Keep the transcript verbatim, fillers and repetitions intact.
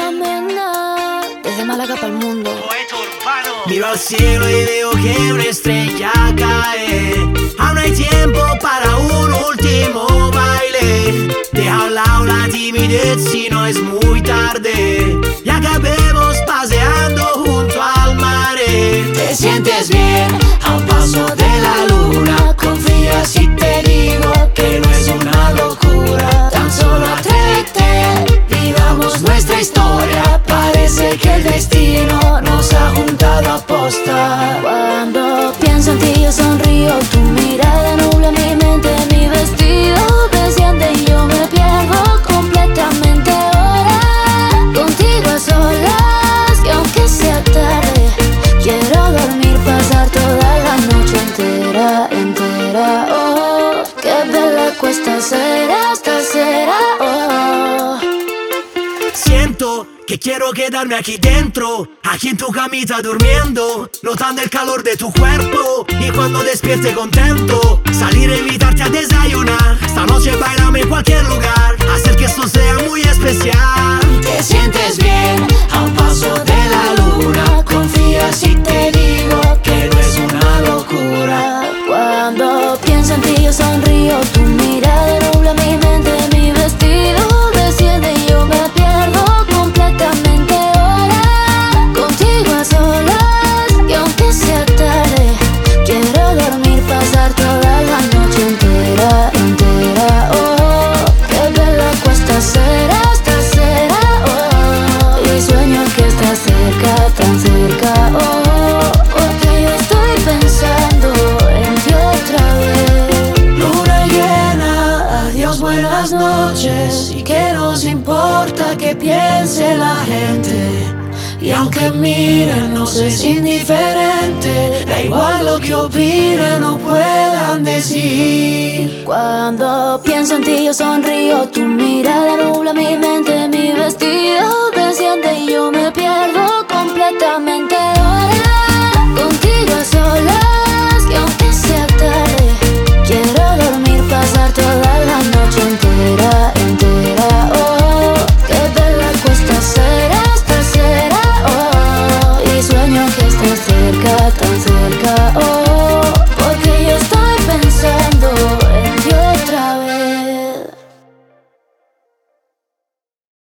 Amena, desde Málaga para el mundo. Poeta urbano. Miro al cielo y veo que una estrella cae. Aún hay tiempo para un último baile. Deja a un lado la timidez si no es muy tarde y acabemos paseando junto al mar. Te sientes bien a un paso de la luna. Confía si te digo que no es una locura. Tan solo atrévete, vivamos nuestra historia. Parece que el destino nos ha juntado a posta. Cuando pienso en ti yo sonrío, tu mirada nubla mi mente, mi vestido desciende y yo me pierdo completamente ahora. Contigo a solas y aunque sea tarde, quiero dormir, pasar toda la noche entera, entera. Oh, qué bella cuesta será, esta será. Oh. Siento que quiero quedarme aquí dentro, aquí en tu camita durmiendo, notando el calor de tu cuerpo. Y cuando despierte contento, salir a invitarte a desayunar. Esta noche bailame en cualquier lugar, hacer que esto sea muy especial. Te sientes bien a un paso de la luna. Confía si te digo que no es una locura. Cuando pienso en ti yo sonrío, tu mirada nubla mi mente, mi vestido desciende y yo me pierdo completamente ahora. Contigo a solas y aunque sea tarde, quiero dormir, pasar toda la noche entera, entera. Oh, qué bella cuesta será, esta será. Oh, y sueño que estás cerca, tan cerca. Oh, porque yo estoy pensando en ti otra vez. Luna llena, adiós, buenas noches. Y que nos importa que piense la gente. Y aunque miren, nos es indiferente. Da igual lo que opinen o puedan decir. Cuando pienso en ti yo sonrío, tu mirada nubla mi mente, mi vestido desciende y yo me pierdo completamente.